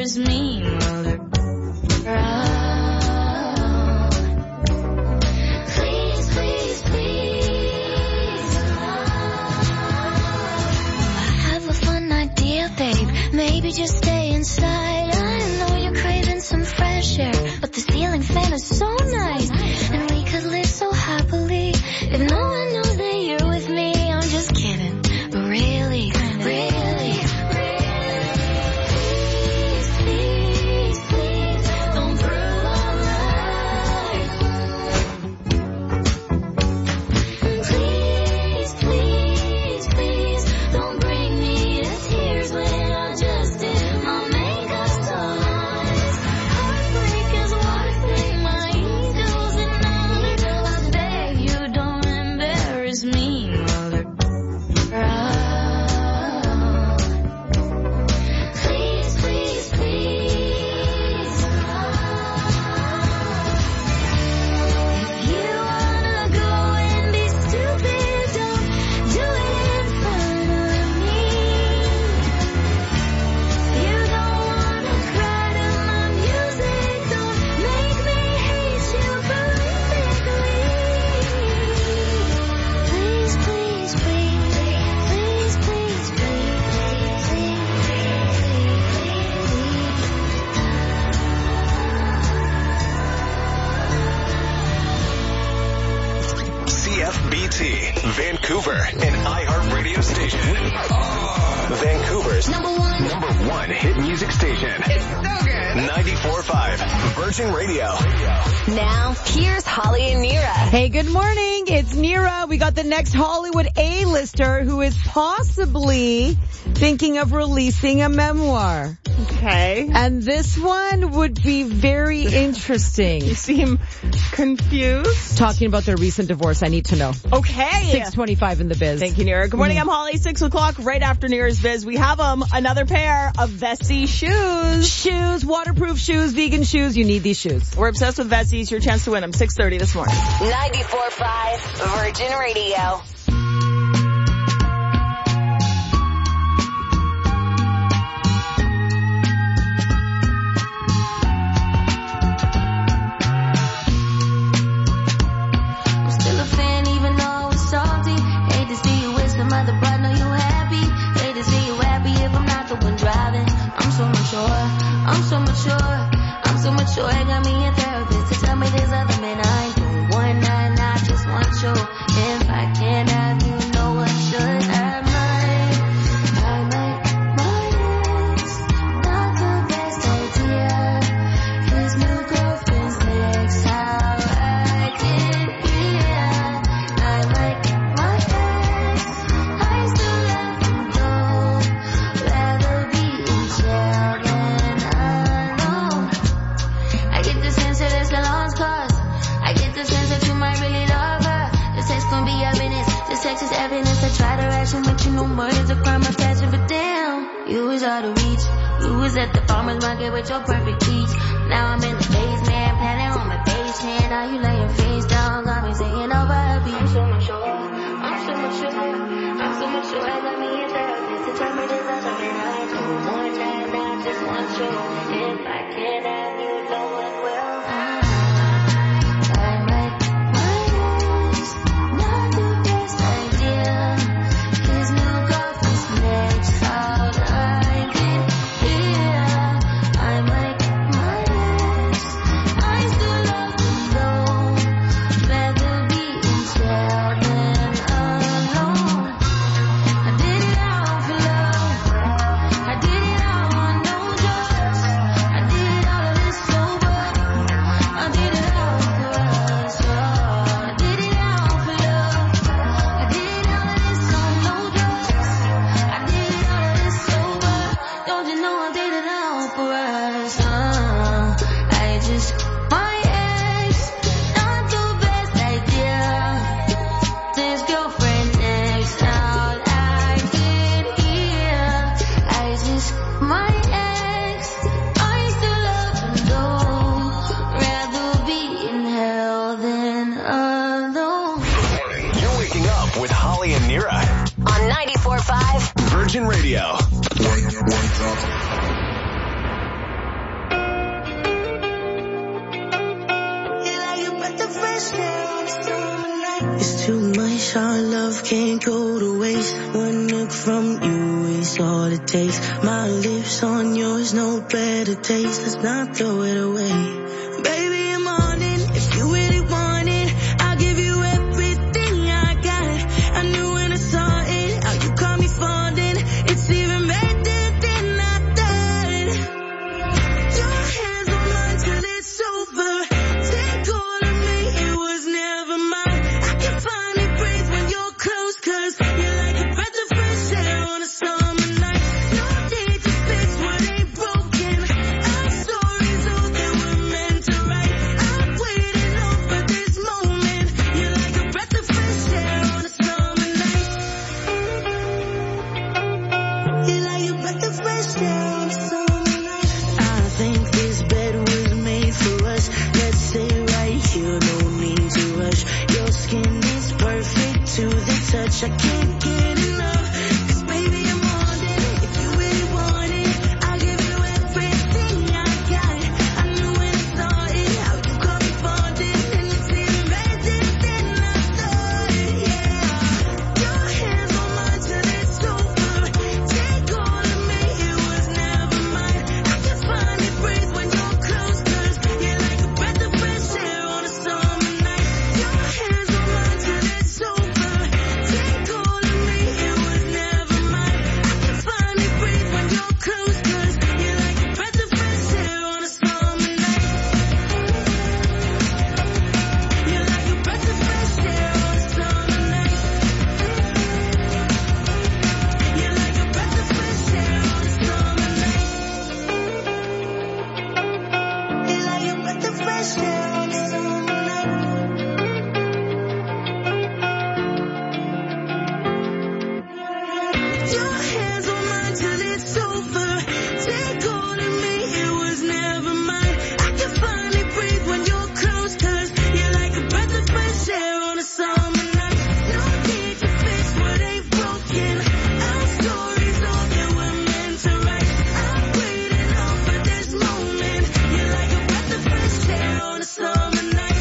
embarrass me. Well, they're proud. Please, please, please. I have a fun idea, babe. Maybe just stay inside. I know you're craving some fresh air, but the ceiling fan is so nice, and we could live so happily if no one knows that you're with me. I'm just kidding, but really, really, please, please, please, don't brutalize. Please, please, please, don't bring me to tears when I just did my makeup so nice. Heartbreak is one thing, my ego's another. I beg you don't embarrass me, mother. Proud. Please, please, please. If you wanna go and be stupid, don't do it in front of me. You don't wanna cry to my music, don't make me hate you horrifically. Please, please, please, please, please, CFBT, Vancouver, an iHeart radio station. Vancouver's number one hit music station. It's so good. 94.5 Virgin Radio. Now, here's Holly and Nira. Hey, good morning. It's Nira. We got the next Hollywood A-lister who is possibly thinking of releasing a memoir. Okay. And this one would be very interesting. You seem confused. Talking about their recent divorce, I need to know. Okay. 6:25 in the biz. Thank you, Nira. Good morning. I'm Holly. 6 o'clock, right after Nira's Biz. We have another pair of Vessi shoes. Shoes, waterproof shoes, vegan shoes. You need these shoes. We're obsessed with Vessis. Your chance to win them. 6:30 this morning. 94.5 Virgin Radio. I'm still a fan even though it's salty. Hate to see you with some other bride, know you happy. Hate to see you happy if I'm not the one driving. I'm so mature, I'm so mature, I'm so mature. I got me a therapist to tell me there's other men I don't want, and I just want you. If I can't have you, no one should. I might, it's not the best idea. His new girlfriend's next, how I get here. I like my ex, I still love him though. Rather be in jail than alone. I get the sense that it's a lost cause. I get the sense that you might really love her. The sex gon' be evidence, the sex is evidence. I try to ration, but you know murder's a crime of passion. But damn, you was out of reach. You was at the farmer's market with your perfect peach. Now I'm in the basement, patting on my basement. Now you laying face down, got me singing over a beat. I'm so mature, I'm so mature, I'm so mature. I got me a therapist to tell me there's other men I don't want, and I just want you. If I can't have you, no one will. I like my ex, not the best idea. His new girlfriend's next, how'd I get here? I like my ex, I still love him though. Rather be in jail than alone. I did it all for love. I did it all on no drugs. I did it all of this sober. I did it all for us. I did it all for love. I did it all of this on no drugs. I did it all of this sober. Don't you know I did it all for us? I just my ex, not the best idea. This girlfriend next, how'd I get here? I just my ex, I still love him though. Rather be in hell than alone. You're waking up with Holly and Nira. On 94.5 Virgin Radio. promise our love can't go to waste. One look from you is all it takes. My lips on yours, no better taste. Let's not throw it away. Baby, I'm on it. If you really want it, I'll give you everything I got. I knew when I saw it, how you caught me falling. It's even better than I thought. Your hands on mine till it's over. Take all of me, it was never mine. I can finally breathe when you're close, 'cause you're like a breath of fresh air on a summer night. No need to fix what ain't broken. Our stories all that we're meant to write. I'm waiting on for this moment. You're like a breath of fresh air on a summer night. You're like a breath of fresh air on a summer night. I think this bed was made for us. Let's stay right here, no need to rush. Your skin is perfect to the touch. I can't get enough, 'cause baby I'm on it. If you really want it, I'll give you everything I got. I knew when I saw it, how you caught me falling, and it's even better than I thought. Yeah, your hands on mine till it's over. Take all of me, it was never mine. I can finally breathe when you're close, 'cause you're like a breath of fresh air on a summer night. Your hands on mine till it's over. Take all of me, it was never mine. I can finally breathe when you're close, 'cause you're like a breath of fresh air on a summer night. You're like a breath of fresh air on a summer night. You're like a breath of fresh air on a summer night. You're like a breath of fresh air on a summer night. Your hands on mine till it's over. Take all of me, it was never mine. I can finally breathe when you're close, 'cause you're like a breath of fresh air on a summer night. No need to fix what ain't broken. Our stories all that we're meant to write. I'm waiting on for this moment. You're like a breath of fresh air on a summer night.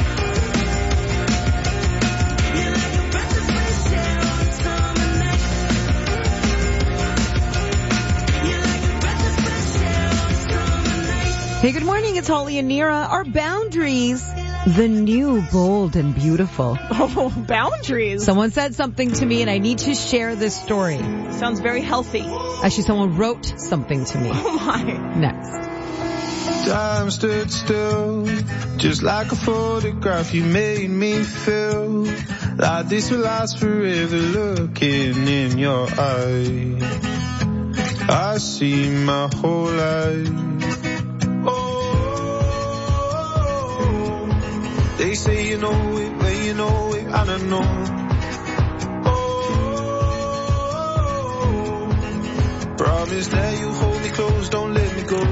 You're like a breath of fresh air on a summer night. You're like a breath of fresh air on a summer night. Hey, good morning. It's Holly and Nira. Our boundaries, the new, bold, and beautiful. Oh, boundaries. Someone said something to me, and I need to share this story. Sounds very healthy. Actually, someone wrote something to me. Oh my. Next. Time stood still, just like a photograph. You made me feel like this will last forever. Looking in your eyes, I see my whole life. Oh, they say you know it, when you know it, I don't know. Oh, promise that you hold me close, don't let me go.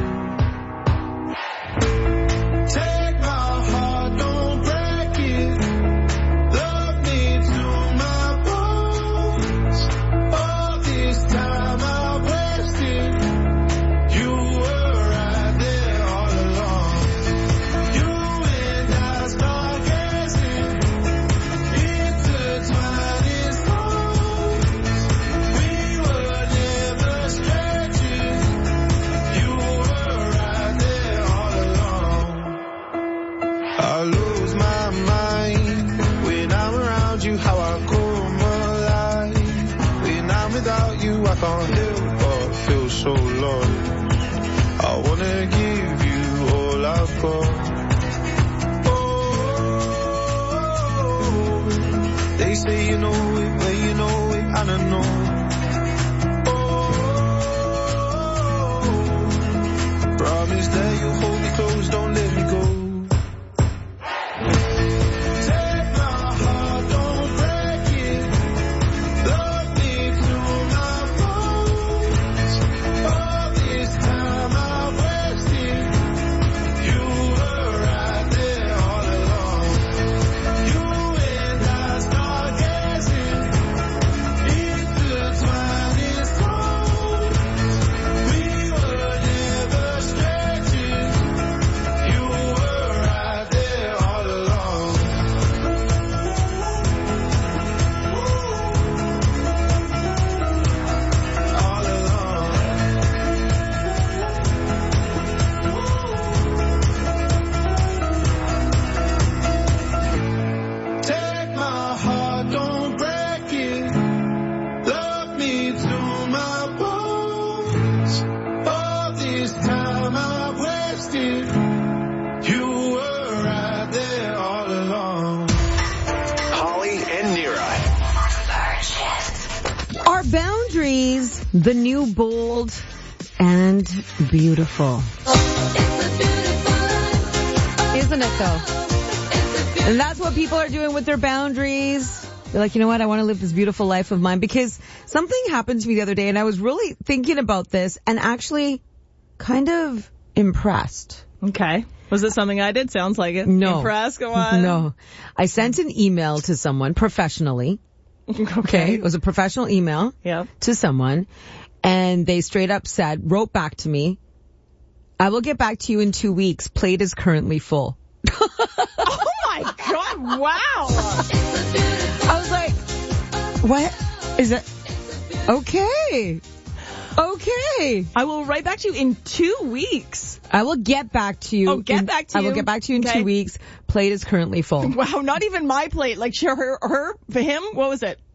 Take my heart, don't break it. Love me to my bones. All this time I wasted. You were right there all along. You and I stargazing, intertwined in souls. We were never strangers. You were right there all along. I lose my mind when I'm around you, how I come alive. When I'm without you, I can't help but feel so lost. I wanna give you all I've got. Oh, they say you know it, when you know it, I don't know. Oh, promise that you hold me close, don't let me go. Take my heart, don't break it. Love me to my bones. All this time I wasted. You were right there all along. You and I stargazing, intertwined in souls. We were never strangers. I've wasted. You were right there all along. Holly and Nira. Are boundaries the new bold and beautiful? Isn't it though? And that's what people are doing with their boundaries. They're like, you know what? I want to live this beautiful life of mine, because something happened to me the other day and I was really thinking about this and actually kind of impressed. Okay. Was it something I did? Sounds like it. No. Impressed? Go on. No. I sent an email to someone professionally. Okay. It was a professional email Yeah. to someone, and they straight up wrote back to me, I will get back to you in 2 weeks. Plate is currently full. Oh my God. Wow. I was like, what is it? Okay. Okay. I will write back to you in 2 weeks. I will get back to you. Oh, get back to I will you. get back to you in Okay. 2 weeks. Plate is currently full. Wow. Not even my plate. Like her, for him, what was it?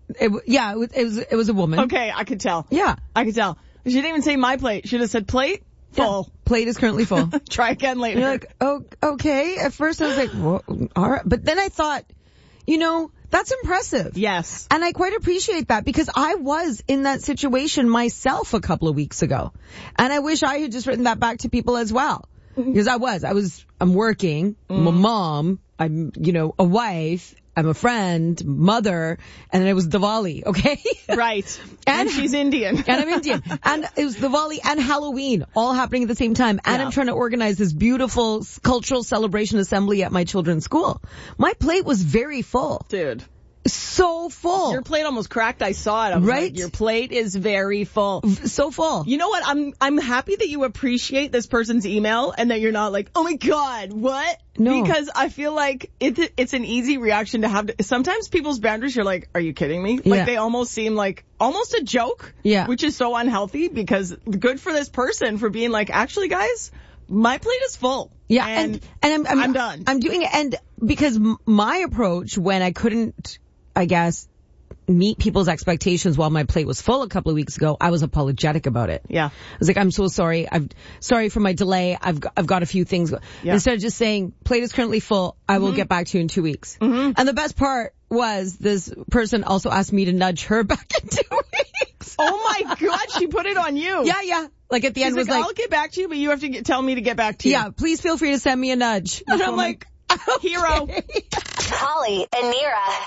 It was a woman. Okay. I could tell. Yeah. I could tell. She didn't even say my plate. She should have said plate full. Plate is currently full. Try again later. You're like, oh, okay. At first I was like, well, all right. But then I thought, that's impressive. Yes. And I quite appreciate that, because I was in that situation myself a couple of weeks ago. And I wish I had just written that back to people as well. Because I'm working, I'm a mom, I'm, a wife, I'm a friend, mother, and then it was Diwali, okay? Right. And she's Indian. And I'm Indian. And it was Diwali and Halloween all happening at the same time. And Yeah. I'm trying to organize this beautiful cultural celebration assembly at my children's school. My plate was very full. Dude. So full. Your plate almost cracked. I saw it. I was Right? like, your plate is very full. So full. You know what? I'm happy that you appreciate this person's email and that you're not like, oh my God, what? No. Because I feel like it's an easy reaction to have. Sometimes people's boundaries, you're like, are you kidding me? Yeah. Like they almost seem like almost a joke. Yeah. Which is so unhealthy, because good for this person for being like, actually guys, my plate is full. Yeah. And I'm done. I'm doing it. And because my approach when I couldn't, I guess, meet people's expectations while my plate was full a couple of weeks ago, I was apologetic about it. Yeah. I was like, I'm so sorry. I'm sorry for my delay. I've got a few things. Yeah. Instead of just saying, plate is currently full, I will get back to you in 2 weeks. And the best part was this person also asked me to nudge her back in 2 weeks. Oh my God, she put it on you. Yeah. Like at the end She's was like, I'll get back to you, but you have to tell me to get back to you. yeah, please feel free to send me a nudge. And I'm like, Hero. Holly and Nira.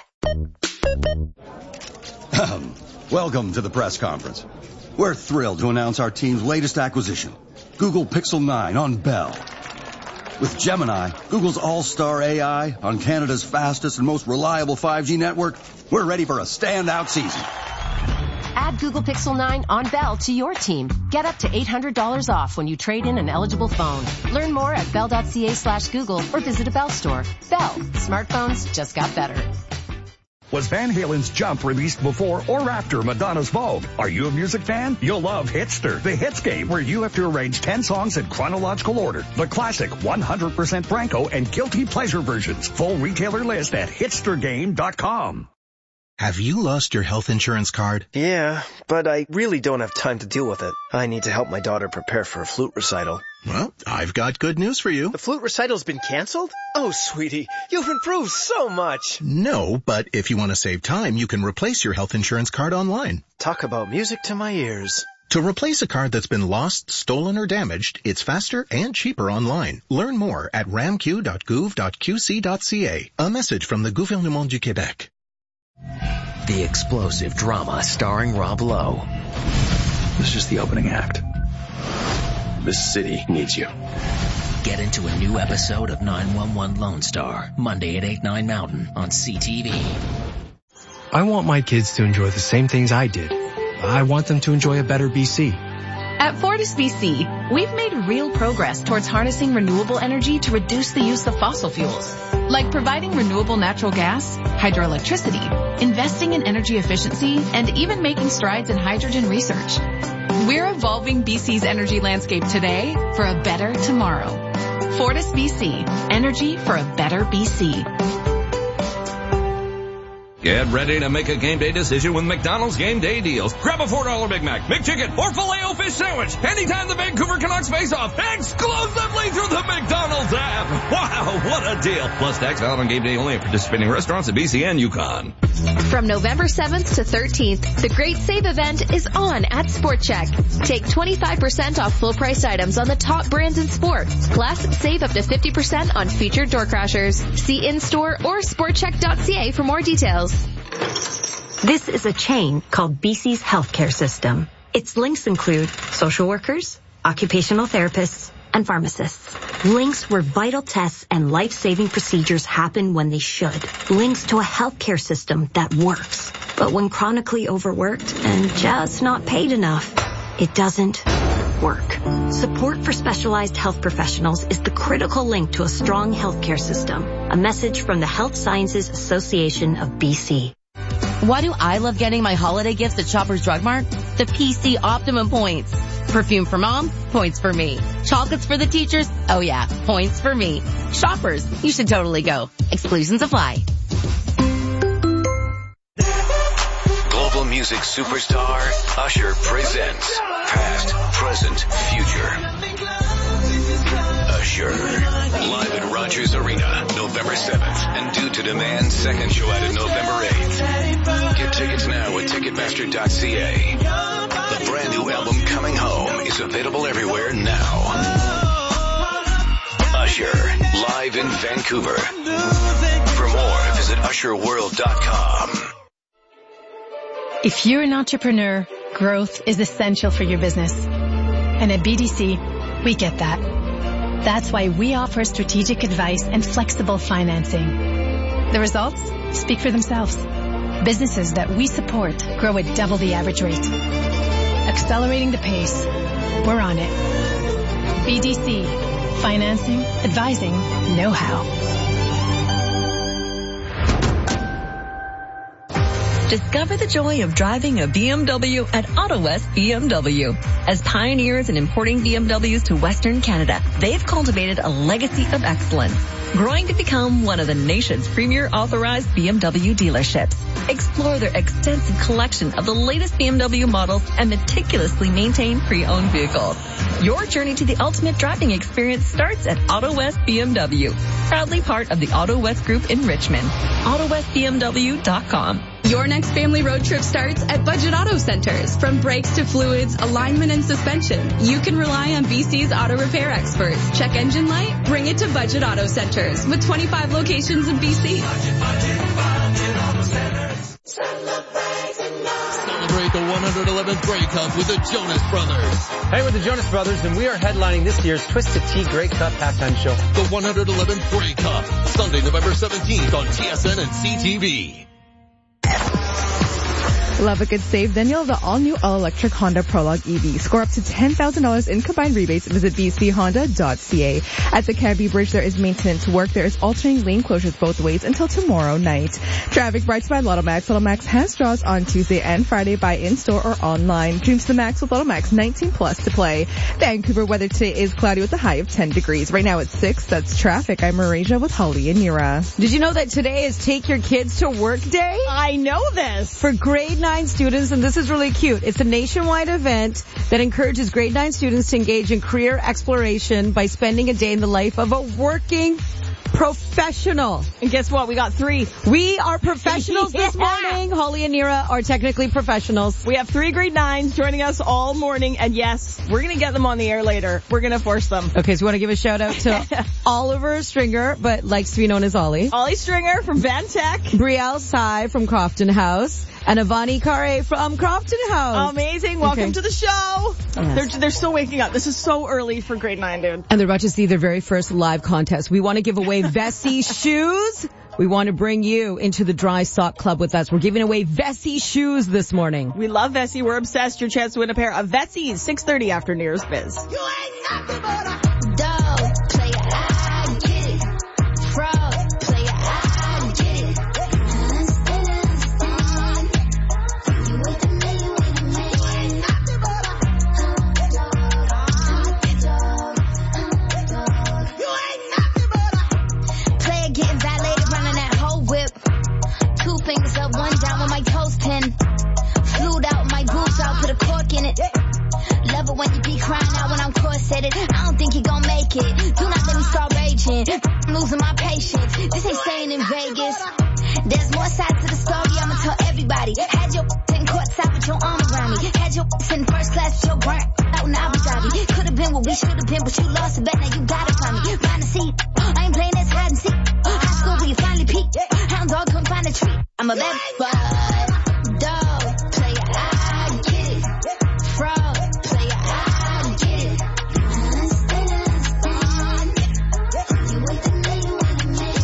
Welcome to the press conference. We're thrilled to announce our team's latest acquisition, Google Pixel 9 on Bell. With Gemini, Google's all-star AI on Canada's fastest and most reliable 5G network, we're ready for a standout season. Add Google Pixel 9 on Bell to your team. Get up to $800 off when you trade in an eligible phone. Learn more at bell.ca/Google or visit a Bell store. Bell. Smartphones just got better. Was Van Halen's Jump released before or after Madonna's Vogue? Are you a music fan? You'll love Hitster, the hits game where you have to arrange 10 songs in chronological order. The classic 100% Franco and guilty pleasure versions. Full retailer list at hitstergame.com. Have you lost your health insurance card? Yeah, but I really don't have time to deal with it. I need to help my daughter prepare for a flute recital. Well, I've got good news for you. The flute recital's been canceled? Oh, sweetie, you've improved so much. No, but if you want to save time, you can replace your health insurance card online. Talk about music to my ears. To replace a card that's been lost, stolen, or damaged, it's faster and cheaper online. Learn more at ramq.gouv.qc.ca. A message from the Gouvernement du Québec. The explosive drama starring Rob Lowe. This is just the opening act. This city needs you. Get into a new episode of 911 Lone Star, Monday at 8, 9 Mountain on CTV. I want my kids to enjoy the same things I did. I want them to enjoy a better BC. At Fortis BC, we've made real progress towards harnessing renewable energy to reduce the use of fossil fuels, like providing renewable natural gas, hydroelectricity, investing in energy efficiency, and even making strides in hydrogen research. We're evolving BC's energy landscape today for a better tomorrow. Fortis BC, energy for a better BC. Get ready to make a game day decision with McDonald's Game Day deals. Grab a $4 Big Mac, McChicken, or Filet-O-Fish sandwich anytime the Vancouver Canucks face off exclusively through the McDonald's app. Wow, what a deal. Plus tax valid on game day only at participating restaurants in BC and Yukon. From November 7th to 13th, the Great Save event is on at Sport Check. Take 25% off full price items on the top brands in sport. Plus, save up to 50% on featured door crashers. See in-store or sportcheck.ca for more details. This is a chain called BC's healthcare system. Its links include social workers, occupational therapists, and pharmacists. Links where vital tests and life-saving procedures happen when they should. Links to a healthcare system that works. But when chronically overworked and just not paid enough, it doesn't work. Support for specialized health professionals is the critical link to a strong healthcare system. A message from the Health Sciences Association of BC. Why do I love getting my holiday gifts at Shoppers Drug Mart? The PC Optimum points. Perfume for mom, points for me. Chocolates for the teachers, oh yeah, points for me. Shoppers, you should totally go. Exclusions apply. Global music superstar Usher presents Past, Present, Future. Usher, live at Rogers Arena, November 7th, and Due to Demand second show out at November 8th. Get tickets now at Ticketmaster.ca. The brand new album Coming Home is available everywhere now. Usher, live in Vancouver. For more, visit usherworld.com. If you're an entrepreneur, growth is essential for your business. And at BDC, we get that. That's why we offer strategic advice and flexible financing. The results speak for themselves. Businesses that we support grow at double the average rate. Accelerating the pace. We're on it. BDC. Financing, advising, know-how. Discover the joy of driving a BMW at Auto West BMW. As pioneers in importing BMWs to Western Canada, they've cultivated a legacy of excellence, growing to become one of the nation's premier authorized BMW dealerships. Explore their extensive collection of the latest BMW models and meticulously maintained pre-owned vehicles. Your journey to the ultimate driving experience starts at Auto West BMW, proudly part of the Auto West Group in Richmond. AutoWestBMW.com. Your next family road trip starts at Budget Auto Centers. From brakes to fluids, alignment, and suspension, you can rely on BC's auto repair experts. Check engine light? Bring it to Budget Auto Centers with 25 locations in BC. Celebrate the 111th Grey Cup with the Jonas Brothers. Hey, we're the Jonas Brothers, and we are headlining this year's Twisted Tea Grey Cup halftime show. The 111th Grey Cup, Sunday, November 17th on TSN and CTV. Love a good save? Then you'll have the all-new all-electric Honda Prologue EV. Score up to $10,000 in combined rebates. Visit bchonda.ca. At the Canby Bridge, there is maintenance work. There is alternating lane closures both ways until tomorrow night. Traffic brought to you by Lotto Max. Lotto Max has draws on Tuesday and Friday by in-store or online. Dreams to the max with Lotto Max. 19 plus to play. Vancouver weather today is cloudy with a high of 10 degrees. Right now it's 6. That's traffic. I'm Marasia with Holly and Nira. Did you know that today is Take Your Kids to Work Day? I know this. For grade 9 students, and this is really cute. It's a nationwide event that encourages grade 9 students to engage in career exploration by spending a day in the life of a working professional. And guess what? We got 3. We are professionals this morning. Holly and Nira are technically professionals. We have 3 grade 9s joining us all morning. And yes, we're going to get them on the air later. We're going to force them. Okay, so we want to give a shout out to Oliver Stringer, but likes to be known as Ollie. Ollie Stringer from Van Tech. Brielle Sai from Crofton House. And Avani Kare from Crofton House. Amazing. Welcome to the show. Yes. They're still waking up. This is so early for grade 9, dude. And they're about to see their very first live contest. We want to give away Vessi shoes. We want to bring you into the Dry Sock Club with us. We're giving away Vessi shoes this morning. We love Vessi. We're obsessed. Your chance to win a pair of Vessis. 6:30 after New Year's Biz. You ain't nothing but a dog. Play it, I get it. Frog. Play it, I get it. Getting violated, running that whole whip. 2 fingers up, 1 gon' make it. Do not let me start raging. I'm losing my patience. This ain't staying in Vegas. There's more sides to the story, I'ma tell everybody. Had your in courtside with your arm around me. Had your in first class with your burnt out in Abu Dhabi. Could've been what we should've been, but you lost a bet, now you gotta find me. Find a seat, I ain't playing this hide and seek. High school where you finally peak. Hound dog couldn't find a treat. I'm a bad boy. Dog, player, I get it. Fraud, player, I get it. You with the man, you with the man.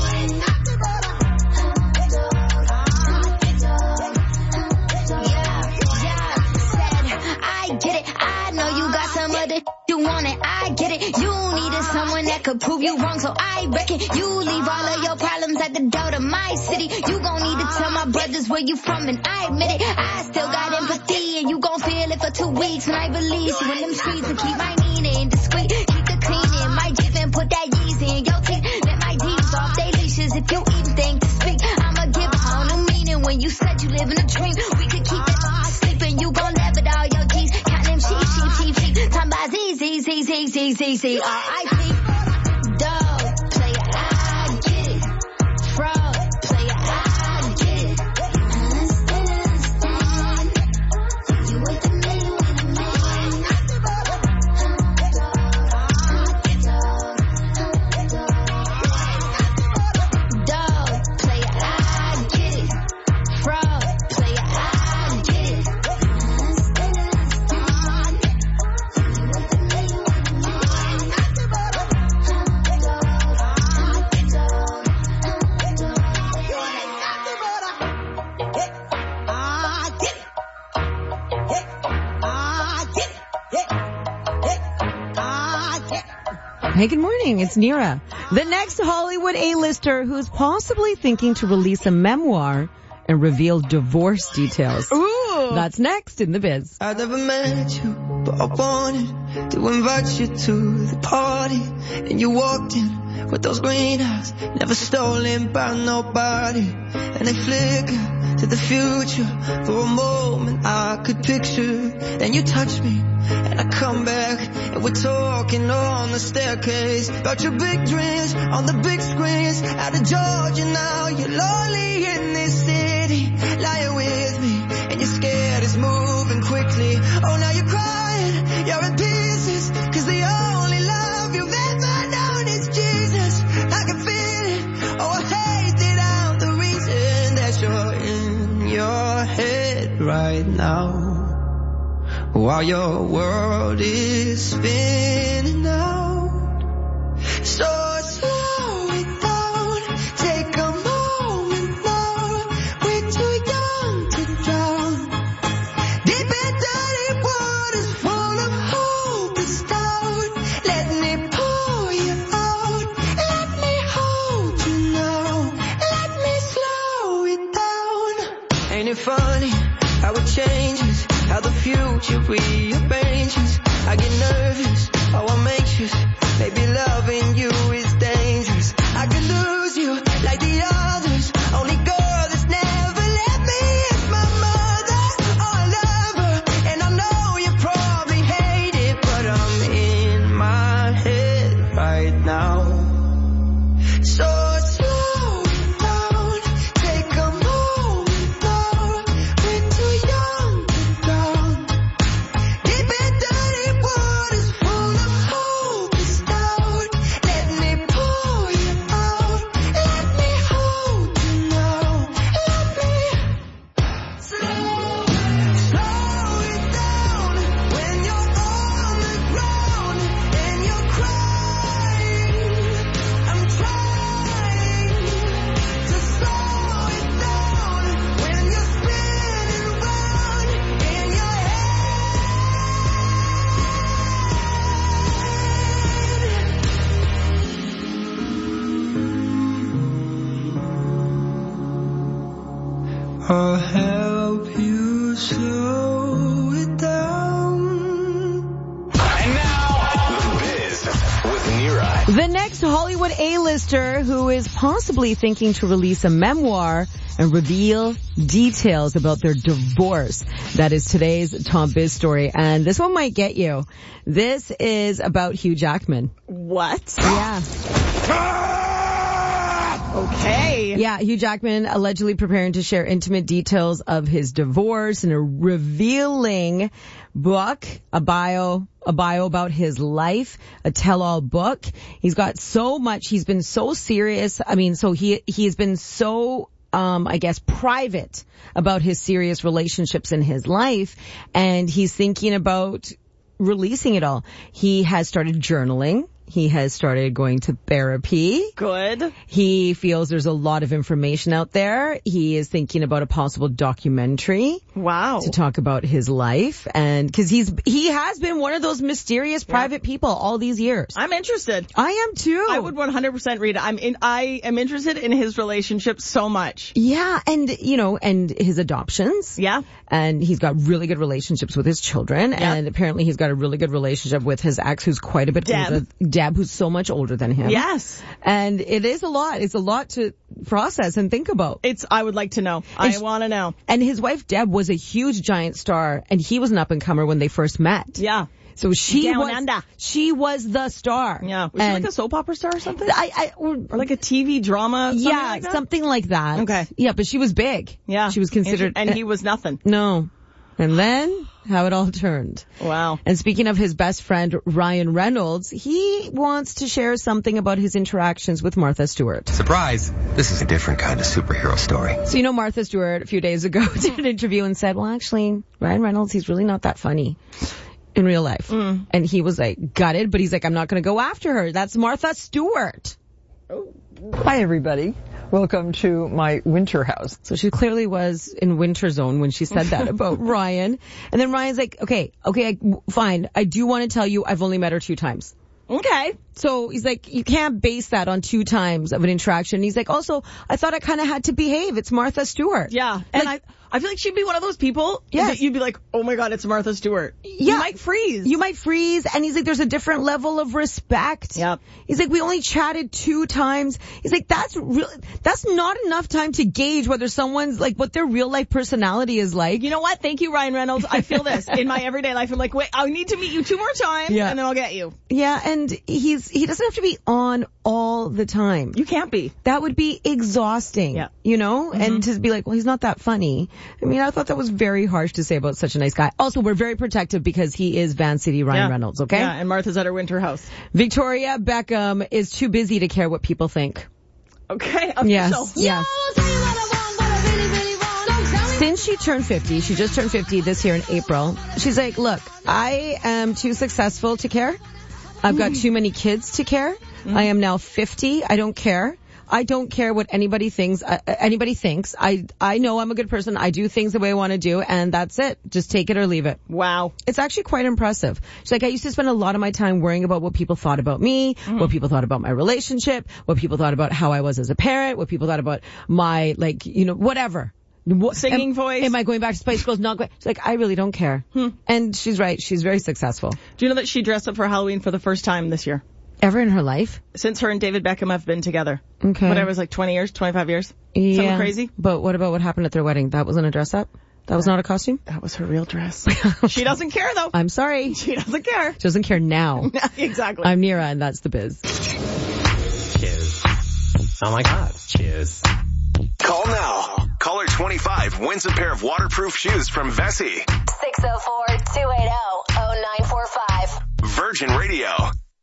You want it, I get it. You needed someone that could prove you wrong, so I reckon you leave all of your problems at the door to my city. You gon' need to tell my brothers where you from, and I admit it. I still got empathy, and you gon' feel it for 2 weeks when I release you in them streets and keep my meaning discreet. Keep the cleaning, my Jeep and put that Yeezy in your teeth. Let my D's off they leashes if you even think to speak. I'ma give a whole new meaning when you said you live in a dream. We could keep that sleeping, you gon' laugh at all your G's. Count them sheep. Time by Z, R.I.P. Dog, player, I get it. Fraud, player, I get it. You with the man, you with the man. Dog, player, I get it. Fraud, player, I get it. Hey, good morning. It's Nira. The next Hollywood A-lister who's possibly thinking to release a memoir and reveal divorce details. Ooh. That's next in the biz. I never met you, but I wanted to invite you to the party. And you walked in with those green eyes, never stolen by nobody. And they flicker to the future. For a moment I could picture. Then you touch me, and I come back, and we're talking on the staircase about your big dreams on the big screens. Out of Georgia now, you're lonely in this city, lying with me, and you're scared it's moving quickly. Oh, now you're crying, you're in pieces, 'cause the only love you've ever known is Jesus. I can feel it, oh, I hate that I'm the reason that you're in your head right now, while your world is spinning out. So slow it down, take a moment now. We're too young to drown. Deep and dirty waters full of hope and doubt. Let me pull you out, let me hold you now. Let me slow it down. Ain't it funny how it changes, how the future rearranges? I get nervous, oh I'm anxious, maybe loving you is dangerous. I could lose you like the others, only girl that's never let me is my mother. Oh I love her, and I know you probably hate it, but I'm in my head right now. So slow it down, take a moment now. We're too young to drown. Deep and dirty waters full of hope and doubt. Let me pull you out, let me hold you now. Let me slow it down when you're on the ground and you're crying. I'm trying to slow it down when you're spinning round in your head. I'll help you slow it down. And now, The Biz with Nira. The next Hollywood A-lister who is possibly thinking to release a memoir and reveal details about their divorce. That is today's Tom Biz story, and this one might get you. This is about Hugh Jackman. What? Yeah. Okay. Yeah, Hugh Jackman allegedly preparing to share intimate details of his divorce in a revealing book, a bio about his life, a tell-all book. He's got so much, he's been so serious. I mean, so he's been so I guess private about his serious relationships in his life, and he's thinking about releasing it all. He has started journaling. He has started going to therapy. Good. He feels there's a lot of information out there. He is thinking about a possible documentary. Wow. To talk about his life, and cause he has been one of those mysterious private people all these years. I'm interested. I am too. I would 100% read it. I am interested in his relationship so much. Yeah, and and his adoptions. Yeah. And he's got really good relationships with his children, and apparently he's got a really good relationship with his ex, who's quite a bit older. Deb, who's so much older than him. Yes. And it is a lot. It's a lot to process and think about. I would like to know. I want to know. And his wife Deb was a huge giant star, and he was an up-and-comer when they first met. Yeah. So she Down was the star. Yeah. Was she like a soap opera star or something? Or like a TV drama? Something like that. Okay. Yeah, but she was big. Yeah. She was considered. And he was nothing. No. And then how it all turned. Wow. And speaking of his best friend, Ryan Reynolds, he wants to share something about his interactions with Martha Stewart. Surprise! This is a different kind of superhero story. So Martha Stewart a few days ago did an interview and said, well, actually, Ryan Reynolds, he's really not that funny in real life. And he was like gutted, but he's like, I'm not going to go after her. That's Martha Stewart. Hi, everybody. Welcome to my winter house. So she clearly was in winter zone when she said that about Ryan. And then Ryan's like, okay, fine. I do want to tell you I've only met her 2 times. Okay. So he's like, you can't base that on 2 times of an interaction. And he's like, also, I thought I kind of had to behave. It's Martha Stewart. Yeah. And I feel like she'd be one of those people that you'd be like, oh my God, it's Martha Stewart. Yeah. You might freeze. You might freeze. And he's like, there's a different level of respect. Yep. He's like, we only chatted 2 times. He's like, that's not enough time to gauge whether someone's like, what their real life personality is like. You know what? Thank you, Ryan Reynolds. I feel this in my everyday life. I'm like, wait, I need to meet you 2 more times and then I'll get you. Yeah. And he doesn't have to be on all the time. You can't be. That would be exhausting. Yeah. And to be like, well, he's not that funny. I mean, I thought that was very harsh to say about such a nice guy. Also, we're very protective because he is Van City Ryan Reynolds, okay? Yeah, and Martha's at her winter house. Victoria Beckham is too busy to care what people think. Okay, official. Yes. Since she turned 50, she just turned 50 this year in April, she's like, look, I am too successful to care. I've got too many kids to care. I am now 50. I don't care. I don't care what anybody thinks. I know I'm a good person. I do things the way I want to do, and that's it. Just take it or leave it. Wow. It's actually quite impressive. She's like, I used to spend a lot of my time worrying about what people thought about me, what people thought about my relationship, what people thought about how I was as a parent, what people thought about my, whatever. Singing voice. Am I going back to Spice Girls? Not going. She's like, I really don't care. And she's right. She's very successul. Do you know that she dressed up for Halloween for the first time this year? Ever in her life? Since her and David Beckham have been together. Okay. Whatever, it was like 20 years, 25 years. Yeah. Something crazy. But what about what happened at their wedding? That wasn't a dress up? That was not a costume? That was her real dress. She doesn't care though. I'm sorry. She doesn't care. She doesn't care now. Exactly. I'm Nira and that's The Biz. Cheers. Oh my God. Cheers. Call now. Caller 25 wins a pair of waterproof shoes from Vessi. 604-280-0945. Virgin Radio.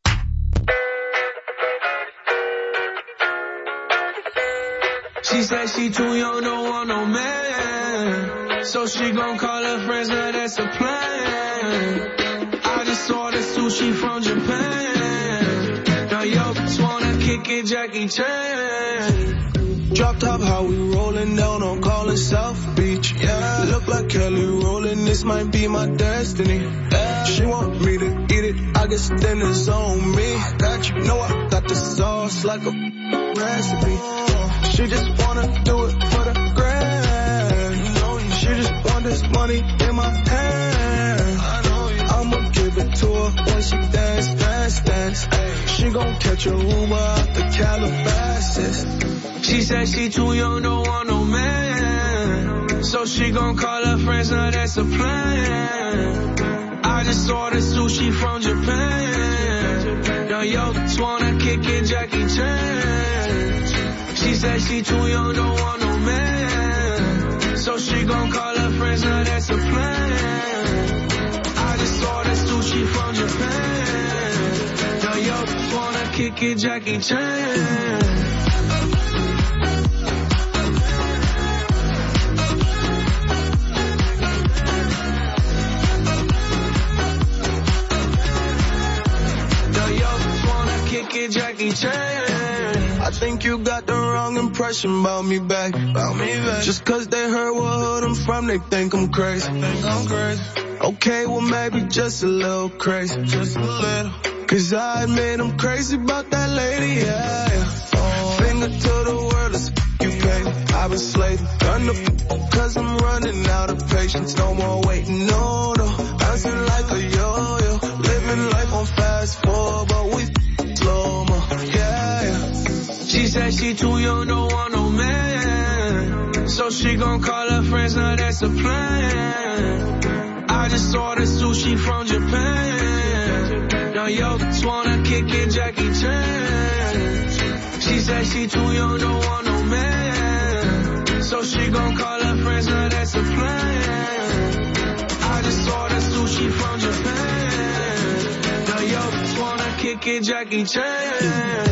She said she too young, don't want no man. So she gon' call her friends, now that's a plan. I just ordered sushi from Japan. Now yo, just wanna kick it, Jackie Chan. Drop top, how we rollin' down on Call it South Beach. Yeah, look like Kelly rolling, this might be my destiny. Yeah. She want me to eat it, I guess then it's on me. Got you, know I got the sauce like a recipe. She just wanna do it for the grand. She just want this money in my hand. I'ma give it to her when she dance. she gon' catch a Uber out the Calabasas. She said she too young, don't want no man. So she gon' call her friends, now that's a plan. I just ordered sushi from Japan. Now yo, just wanna kick it, Jackie Chan. She said she too young, don't want no man. So she gon' call her friends, now that's a plan. I just ordered sushi from Japan. Now yo, just wanna kick it, Jackie Chan. Jackie Chan. I think you got the wrong impression about me back. Just cause they heard what hood I'm from, they think I'm crazy. Okay, well maybe just a little crazy. Cause I admit I'm crazy about that lady, yeah. Finger to the world, it's you pay. I've been slaving. Done the cause I'm running out of patience. No more waiting, no. Bouncing like a yo-yo. Living life on fast forward, but we slow-mo, yeah. She said she too young, don't want no man. So she gon' call her friends, now that's a plan. I just ordered sushi from Japan. Now yo, just wanna kick it, Jackie Chan. She said she too young, don't want no man. So she gon' call her friends, now that's a plan. I just ordered sushi from Japan. Now yo, just wanna kick it, Jackie Chan.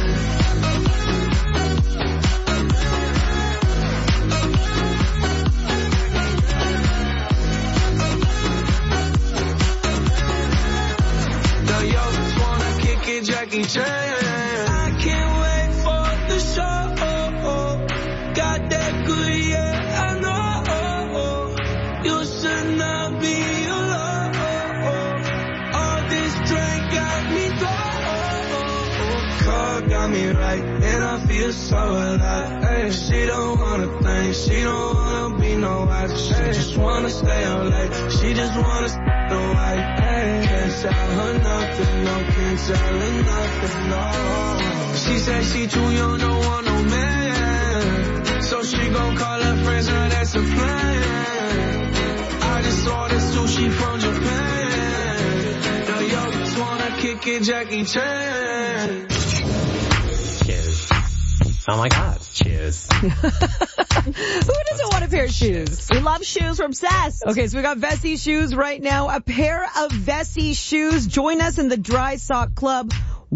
Jackie Chan. I can't wait for the show. Got that good, yeah, I know. You should not be alone. All this drink got me through. Car got me right, and I feel so alive. Hey, she don't wanna think, she don't wanna be no wife. She just wanna stay up late, she just wanna stay no wife. Can't tell her nothing, no, can't tell her nothing, no. She said she too young, don't want no man. So she gon' call her friends, now that's a plan. I just ordered sushi from Japan. Now yo, just wanna kick it, Jackie Chan. Cheers. Oh my God. Cheers. Who doesn't want a pair of shoes? We love shoes. We're obsessed. Okay, so we got Vessi shoes right now. A pair of Vessi shoes. Join us in the Dry Sock Club.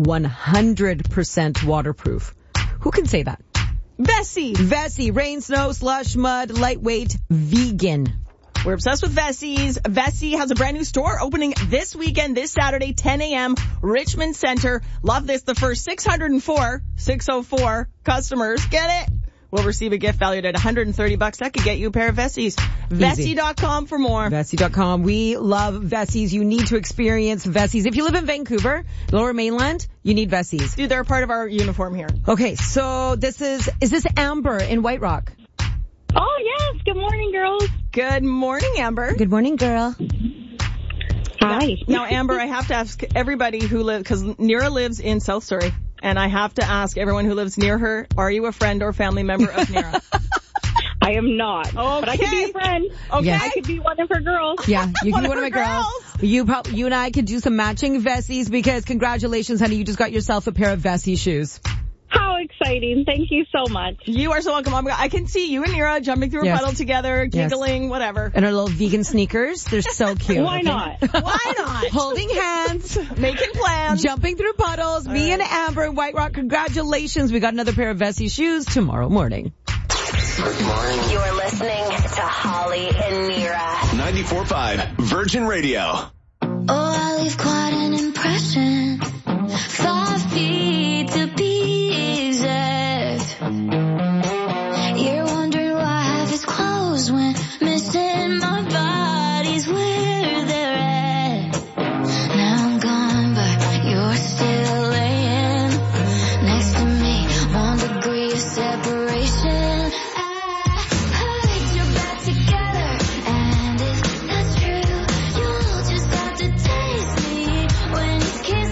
100% waterproof. Who can say that? Vessi. Vessi. Rain, snow, slush, mud, lightweight, vegan. We're obsessed with Vessi's. Vessi has a brand new store opening this weekend, this Saturday, 10 a.m., Richmond Center. Love this. The first 604 customers get it. Will receive a gift valued at $130. That could get you a pair of Vessi's. Vessi.com for more. Vessi.com. We love Vessi's. You need to experience Vessi's. If you live in Vancouver, Lower Mainland, you need Vessi's. Dude, they're a part of our uniform here. Okay, so is this Amber in White Rock? Oh, yes. Good morning, girls. Good morning, Amber. Good morning, girl. Hi. Now, Amber, I have to ask everybody who lives, because Nira lives in South Surrey, and I have to ask everyone who lives near her, are you a friend or family member of Nira? I am not. Okay. But I could be a friend. Okay. Yes. I could be one of her girls. Yeah, you can be one of my girls. You and I could do some matching Vessi's because congratulations, honey, you just got yourself a pair of Vessi shoes. How exciting. Thank you so much. You are so welcome. I can see you and Nira jumping through a puddle together, giggling, whatever. And our little vegan sneakers. They're so cute. Why not? Why not? Holding hands. Making plans. Jumping through puddles. Me and Amber in White Rock. Congratulations. We got another pair of Vessi shoes tomorrow morning. Good morning. You're listening to Holly and Nira. 94.5 Virgin Radio. Oh, I leave quite an impression. 5 feet to be exact. You're wondering why half is closed when missing my body's where they're at. Now I'm gone, but you're still laying next to me. 1 degree of separation. I put your back together, and it's not true. You'll just have to taste me when it's kissing.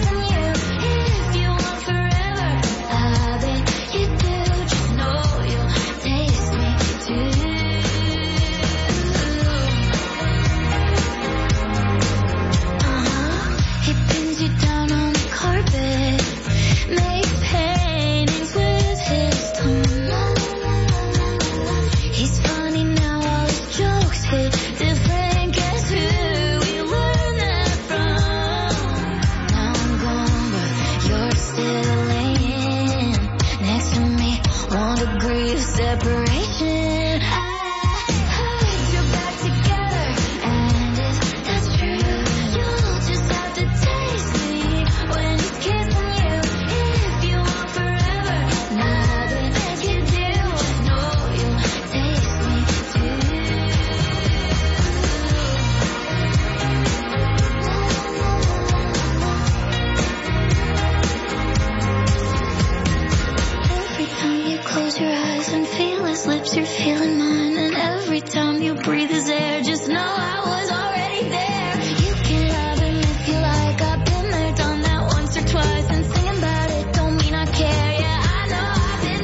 those lips, you're feeling mine. And every time you breathe his air, just know I was already there. You can love him if you like. I've been there, done that once or twice. And singing about it don't mean I care. Yeah, I know I've been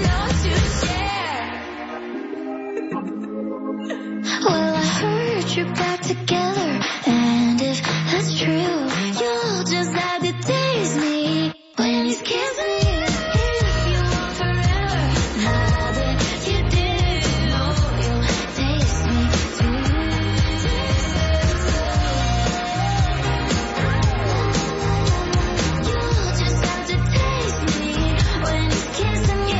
known to share. Well, I heard you're back together. And if that's true, you'll just have to taste me when he's kissing you. If you want forever, now that you do, you'll taste me too. You'll just have to taste me when he's kissing you.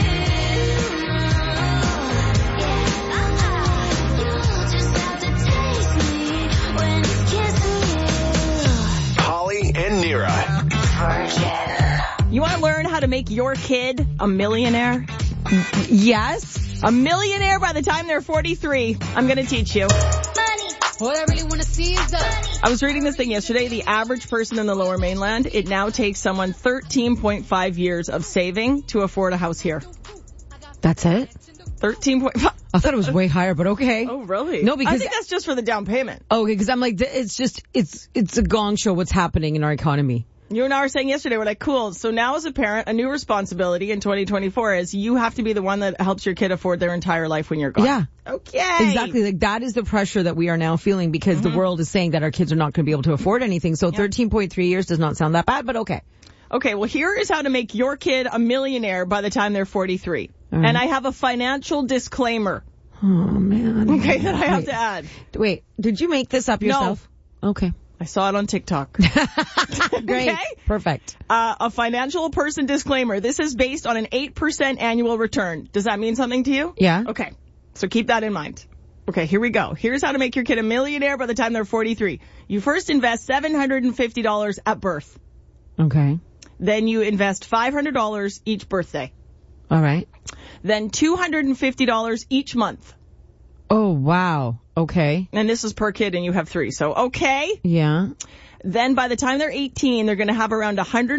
You'll just have to taste me when he's kissing you. Holly and Nira. You want to learn how to make your kid a millionaire? Yes. A millionaire by the time they're 43. I'm going to teach you. What I really want to see is the... I was reading this thing yesterday. The average person in the Lower Mainland, it now takes someone 13.5 years of saving to afford a house here. That's it? 13.5. I thought it was way higher, but okay. Oh, really? No, because I think that's just for the down payment. Okay, because I'm like, it's a gong show what's happening in our economy. You and I were saying yesterday, we're like, cool. So now as a parent, a new responsibility in 2024 is you have to be the one that helps your kid afford their entire life when you're gone. Yeah. Okay. Exactly. Like that is the pressure that we are now feeling because the world is saying that our kids are not going to be able to afford anything. So 13.3 years does not sound that bad, but okay. Okay, well, here is how to make your kid a millionaire by the time they're 43. Right. And I have a financial disclaimer. Oh, man. Okay, that I have to add. Wait, did you make this up yourself? No. Okay. I saw it on TikTok. Great. Okay? Perfect. A financial person disclaimer. This is based on an 8% annual return. Does that mean something to you? Yeah. Okay. So keep that in mind. Okay, here we go. Here's how to make your kid a millionaire by the time they're 43. You first invest $750 at birth. Okay. Then you invest $500 each birthday. All right. Then $250 each month. Oh, wow. Okay. And this is per kid and you have 3. So, okay. Yeah. Then by the time they're 18, they're going to have around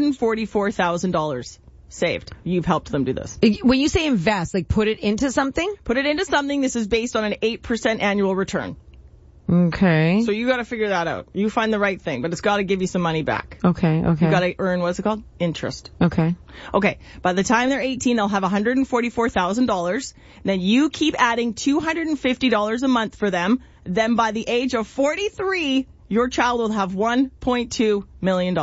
$144,000 saved. You've helped them do this. When you say invest, like put it into something? Put it into something. This is based on an 8% annual return. Okay. So you got to figure that out. You find the right thing, but it's got to give you some money back. Okay. You got to earn, what's it called? Interest. Okay. Okay. By the time they're 18, they'll have $144,000. Then you keep adding $250 a month for them. Then by the age of 43, your child will have $1.2 million.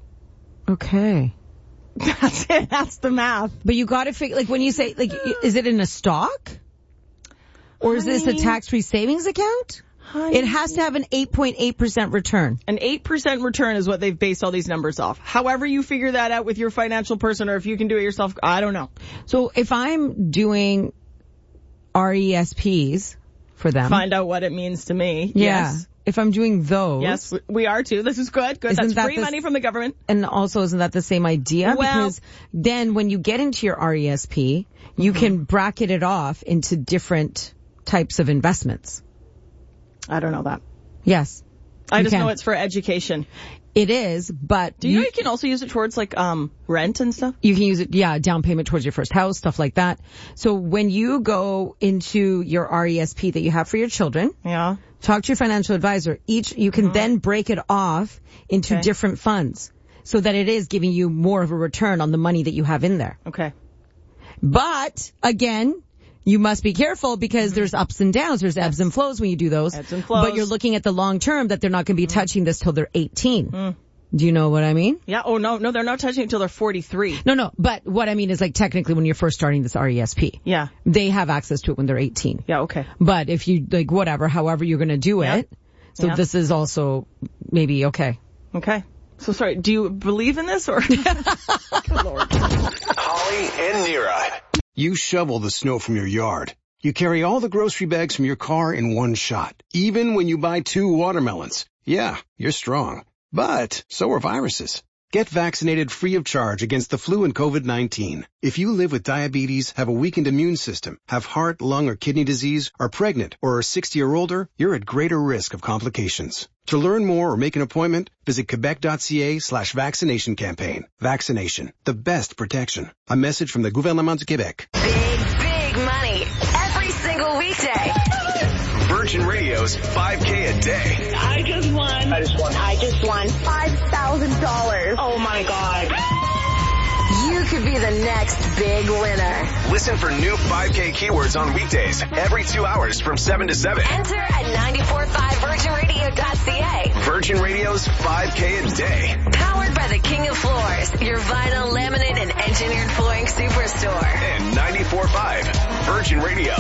Okay. That's it. That's the math. But you got to figure, like when you say, like, is it in a stock? Or is this a tax-free savings account? It has to have an 8.8% return. An 8% return is what they've based all these numbers off. However you figure that out with your financial person or if you can do it yourself, I don't know. So if I'm doing RESPs for them. Find out what it means to me. Yeah. Yes. If I'm doing those. Yes, we are too. This is good. Good. That's free money from the government. And also, isn't that the same idea? Well, because then when you get into your RESP, you can bracket it off into different types of investments. I don't know that. Yes. I just know it's for education. It is, but... Do you know you can also use it towards, like, rent and stuff? You can use it, down payment towards your first house, stuff like that. So when you go into your RESP that you have for your children... Yeah. Talk to your financial advisor. You can then break it off into different funds so that it is giving you more of a return on the money that you have in there. Okay. But, again... You must be careful because there's ups and downs. There's ebbs and flows when you do those. Ebbs and flows. But you're looking at the long term that they're not going to be touching this till they're 18. Do you know what I mean? Yeah. Oh, no, they're not touching it till they're 43. No. But what I mean is like technically when you're first starting this RESP. Yeah. They have access to it when they're 18. Yeah, okay. But if you, like, however you're going to do it. So this is also maybe okay. Okay. So sorry, do you believe in this or? Good Lord. Holly and Nira. You shovel the snow from your yard. You carry all the grocery bags from your car in one shot, even when you buy 2 watermelons. Yeah, you're strong. But so are viruses. Get vaccinated free of charge against the flu and COVID-19. If you live with diabetes, have a weakened immune system, have heart, lung, or kidney disease, are pregnant, or are 60 or older, you're at greater risk of complications. To learn more or make an appointment, visit quebec.ca/vaccination campaign. Vaccination, the best protection. A message from the Gouvernement du Québec. Big money single weekday. Virgin Radio's 5K a day. I just won. $5,000. Oh my God. You could be the next big winner. Listen for new 5K keywords on weekdays every 2 hours from 7 to 7. Enter at 945virginradio.ca. Virgin Radio's 5K a day. Powered by the King of Floors, your vinyl, laminate, and engineered flooring superstore. And 94.5 Virgin Radio.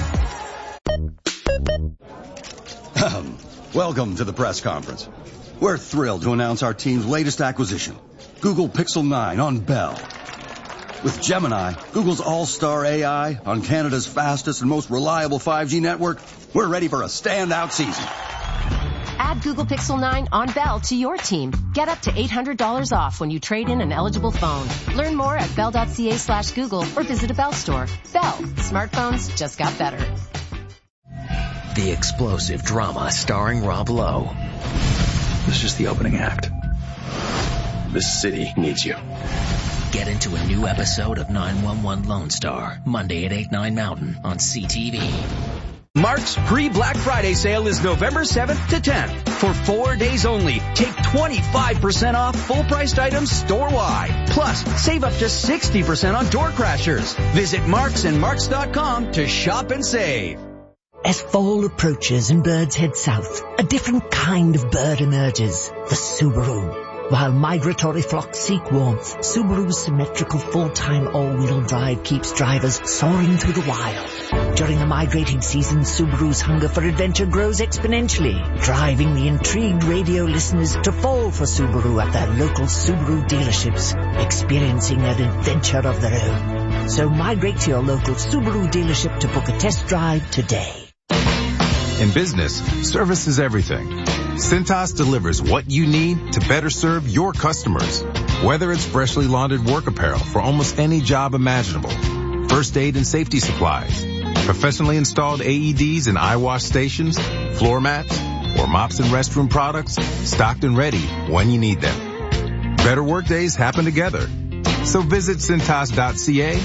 Welcome to the press conference. We're thrilled to announce our team's latest acquisition, Google Pixel 9 on Bell. With Gemini, Google's all-star AI on Canada's fastest and most reliable 5G network, we're ready for a standout season. Add Google Pixel 9 on Bell to your team. Get up to $800 off when you trade in an eligible phone. Learn more at bell.ca/Google or visit a Bell store. Bell. Smartphones just got better. The explosive drama starring Rob Lowe. This is just the opening act. This city needs you. Get into a new episode of 911 Lone Star, Monday at 8, 9 Mountain on CTV. Mark's pre-Black Friday sale is November 7th to 10th. For 4 days only, take 25% off full-priced items store-wide. Plus, save up to 60% on door crashers. Visit Marks and Marks.com to shop and save. As fall approaches and birds head south, a different kind of bird emerges, the Subaru. While migratory flocks seek warmth, Subaru's symmetrical full-time all-wheel drive keeps drivers soaring through the wild. During the migrating season, Subaru's hunger for adventure grows exponentially, driving the intrigued radio listeners to fall for Subaru at their local Subaru dealerships, experiencing an adventure of their own. So migrate to your local Subaru dealership to book a test drive today. In business, service is everything. Cintas delivers what you need to better serve your customers. Whether it's freshly laundered work apparel for almost any job imaginable, first aid and safety supplies, professionally installed AEDs and eye wash stations, floor mats, or mops and restroom products, stocked and ready when you need them. Better work days happen together. So visit Cintas.ca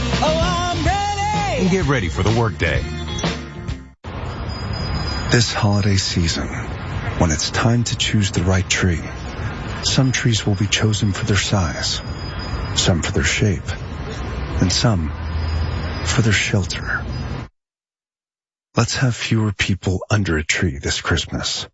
and get ready for the workday. This holiday season, when it's time to choose the right tree, some trees will be chosen for their size, some for their shape, and some for their shelter. Let's have fewer people under a tree this Christmas.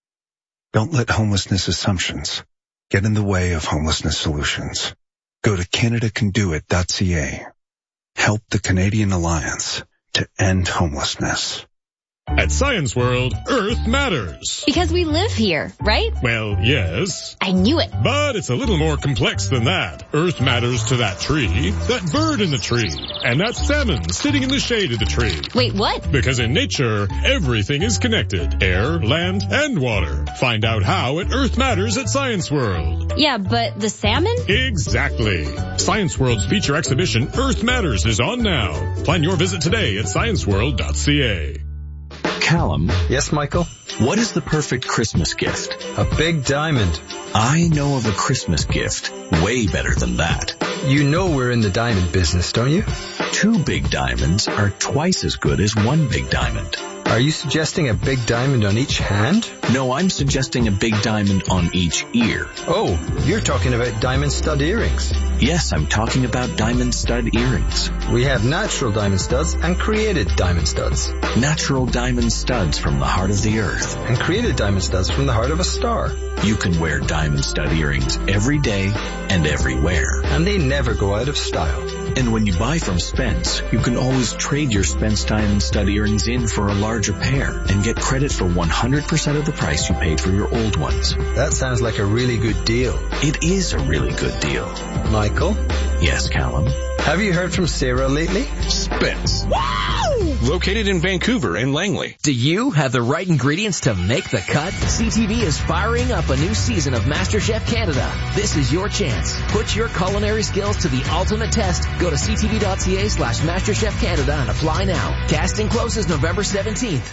Don't let homelessness assumptions get in the way of homelessness solutions. Go to CanadaCanDoIt.ca. Help the Canadian Alliance to end homelessness. At Science World, Earth matters. Because we live here, right? Well, yes. I knew it. But it's a little more complex than that. Earth matters to that tree, that bird in the tree, and that salmon sitting in the shade of the tree. Wait, what? Because in nature, everything is connected. Air, land, and water. Find out how at Earth Matters at Science World. Yeah, but the salmon? Exactly. Science World's feature exhibition, Earth Matters, is on now. Plan your visit today at scienceworld.ca. Callum. Yes, Michael? What is the perfect Christmas gift? A big diamond. I know of a Christmas gift way better than that. You know we're in the diamond business, don't you? 2 big diamonds are twice as good as 1 big diamond. Are you suggesting a big diamond on each hand? No, I'm suggesting a big diamond on each ear. Oh, you're talking about diamond stud earrings. Yes, I'm talking about diamond stud earrings. We have natural diamond studs and created diamond studs. Natural diamond studs from the heart of the earth. And created diamond studs from the heart of a star. You can wear diamond stud earrings every day and everywhere. And they never go out of style. And when you buy from Spence, you can always trade your Spence diamond stud earrings in for a larger pair and get credit for 100% of the price you paid for your old ones. That sounds like a really good deal. It is a really good deal. Michael? Yes, Callum? Have you heard from Sarah lately? Spence. Wow! Located in Vancouver and Langley. Do you have the right ingredients to make the cut? CTV is firing up a new season of MasterChef Canada. This is your chance. Put your culinary skills to the ultimate test. Go to ctv.ca/MasterChef Canada and apply now. Casting closes November 17th.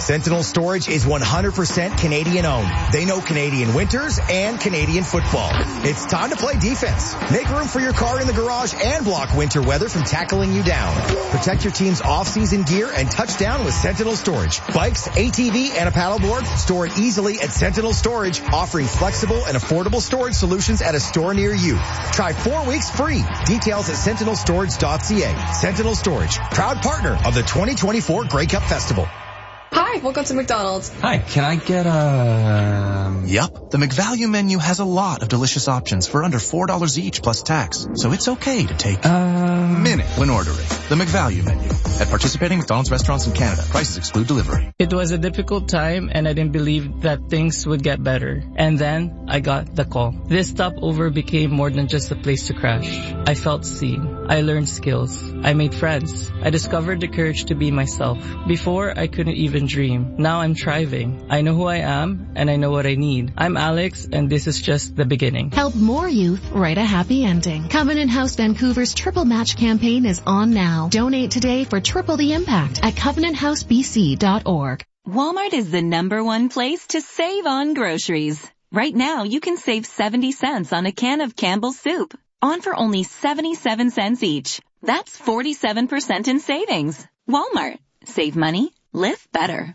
Sentinel Storage is 100% Canadian owned. They know Canadian winters and Canadian football. It's time to play defense. Make room for your car in the garage and block winter weather from tackling you down. Protect your team's off-season gear and touch down with Sentinel Storage. Bikes, ATV, and a paddleboard, store it easily at Sentinel Storage, offering flexible and affordable storage solutions at a store near you. Try 4 weeks free. Details at sentinelstorage.ca. Sentinel Storage, proud partner of the 2024 Grey Cup Festival. Hi, welcome to McDonald's. Hi, can I get a... Yup, the McValue menu has a lot of delicious options for under $4 each plus tax, so it's okay to take a minute when ordering. The McValue menu at participating McDonald's restaurants in Canada. Prices exclude delivery. It was a difficult time and I didn't believe that things would get better. And then I got the call. This stopover became more than just a place to crash. I felt seen. I learned skills. I made friends. I discovered the courage to be myself. Before, I couldn't even dream. Now I'm thriving. I know who I am and I know what I need. I'm Alex and this is just the beginning. Help more youth write a happy ending. Covenant House Vancouver's Triple Match campaign is on now. Donate today for triple the impact at covenanthousebc.org. Walmart is the #1 place to save on groceries. Right now, you can save 70 cents on a can of Campbell's soup. On for only 77 cents each. That's 47% in savings. Walmart. Save money. Live better.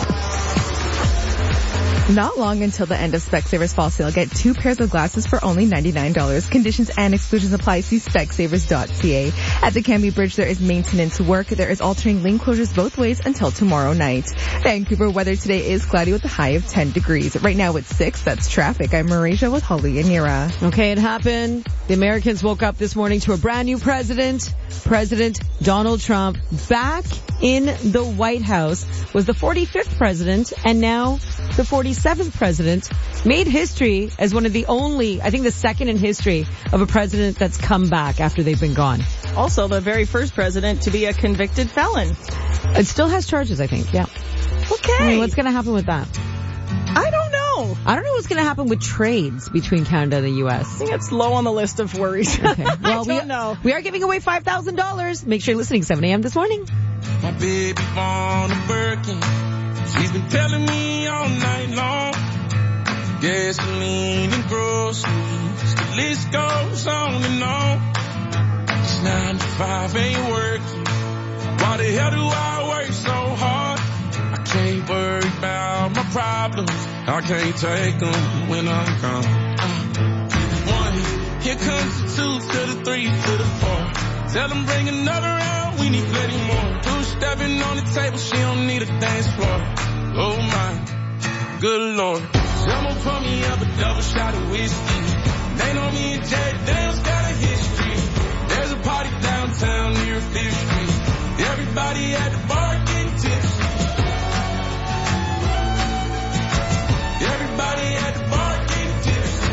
Not long until the end of Specsavers Fall Sale. Get 2 pairs of glasses for only $99. Conditions and exclusions apply. See Specsavers.ca. At the Cambie Bridge, there is maintenance work. There is alternating lane closures both ways until tomorrow night. Vancouver weather today is cloudy with a high of 10 degrees. Right now it's 6. That's traffic. I'm Marisha with Holly and Nira. Okay, it happened. The Americans woke up this morning to a brand new president. President Donald Trump back in the White House, was the 45th president and now the 47th president. Made history as one of the only, I think the second in history of a president that's come back after they've been gone. Also the very first president to be a convicted felon. It still has charges, I think, yeah. Okay. I mean, what's going to happen with that? I don't know. I don't know what's going to happen with trades between Canada and the U.S. I think it's low on the list of worries. Okay. Well, I don't know. We are giving away $5,000. Make sure you're listening 7 a.m. this morning. My baby on a Birkin. She's been telling me all night long. Gasoline and groceries. The list goes on and on. It's 9 to 5 ain't working. Why the hell do I work so hard? I can't worry about my problems. I can't take them when I'm gone. 1, here comes the 2 to the 3 to the 4. Tell them bring another round, we need plenty more. 2 stepping on the table, she don't need a dance floor. Oh my, good Lord. Someone pour me up a double shot of whiskey. They know me and Jay Dale's got a history. There's a party downtown near 5th Street. Everybody at the bar getting tipsy. Everybody at the bar getting tipsy.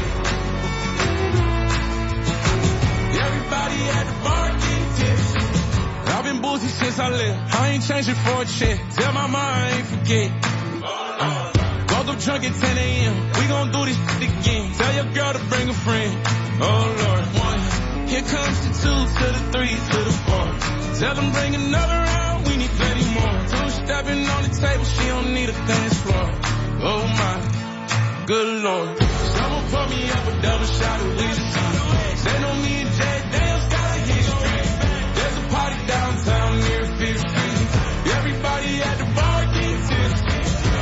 Everybody at the bar getting tipsy. I've been boozy since I left. I ain't changing for a check. Tell my mama I ain't forget. Woke up drunk at 10 a.m. We gon' do this shit again. Tell your girl to bring a friend. Oh Lord. 1, here comes the 2 to the 3 to the 4. Tell them bring another round. We need plenty more. 2 stepping on the table. She don't need a dance floor. Oh my, good Lord. Someone pour me up a double shot of whiskey. They know me and Jay Dale's got a history. There's a party downtown near 5th Street. Everybody at the bar getting tipsy.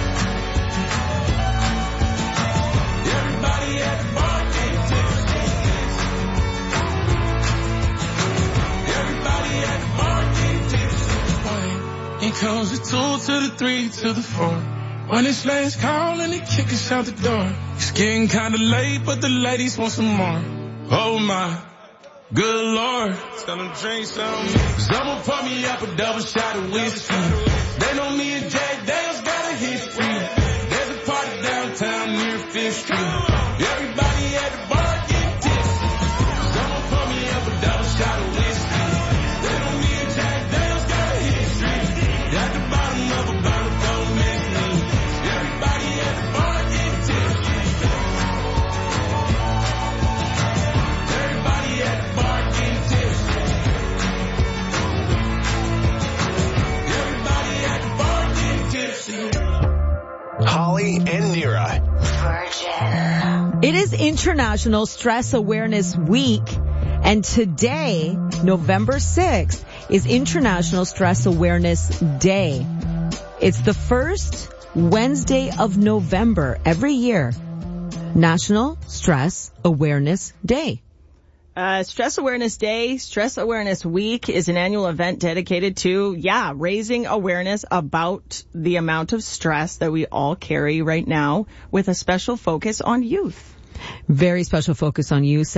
Everybody at the bar getting tipsy. Everybody at the bar getting tipsy. Here comes the 2 to the 3 to the 4. When it's last call and they kick us out the door. It's getting kinda late, but the ladies want some more. Oh my, good Lord. Tell them drink some. Someone pour me up a double shot of whiskey. They know me and Jay Dale's got a history. There's a party downtown near 5th Street. Everybody at the bar getting tipsy. Someone pour me up a double shot of whiskey. They know me and Jay Dale's got a history. At the bottom of a bottle, don't miss me. Everybody at the bar getting tipsy. Everybody at the bar getting tipsy. Everybody at the bar getting Holly and Nira. Virgin. It is International Stress Awareness Week, and today, November 6th, is International Stress Awareness Day. It's the first Wednesday of November every year. National Stress Awareness Day. Stress Awareness Day, Stress Awareness Week is an annual event dedicated to, raising awareness about the amount of stress that we all carry right now, with a special focus on youth. Very special focus on youth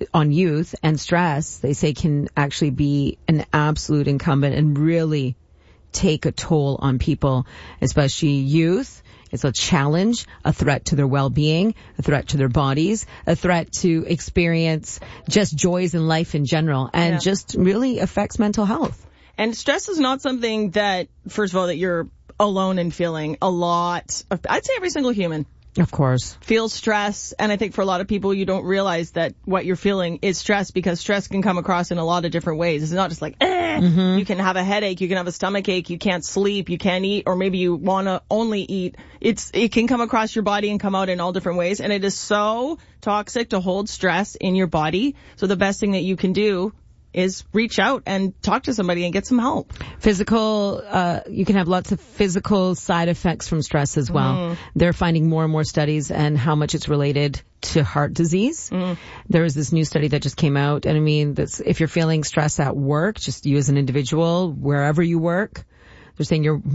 and stress, they say, can actually be an absolute incumbent and really take a toll on people, especially youth. It's a challenge, a threat to their well-being, a threat to their bodies, a threat to experience just joys in life in general, and just really affects mental health. And stress is not something that, first of all, that you're alone in feeling. A lot of, I'd say every single human, of course, feels stress. And I think for a lot of people, you don't realize that what you're feeling is stress, because stress can come across in a lot of different ways. It's not just like, you can have a headache, you can have a stomach ache, you can't sleep, you can't eat, or maybe you want to only eat. It can come across your body and come out in all different ways. And it is so toxic to hold stress in your body. So the best thing that you can do is reach out and talk to somebody and get some help. Physical, you can have lots of physical side effects from stress as well. They're finding more and more studies and how much it's related to heart disease. There is this new study that just came out, and I mean, if you're feeling stress at work, just you as an individual, wherever you work, they're saying you're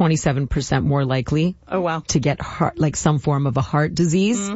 27% more likely to get some form of a heart disease.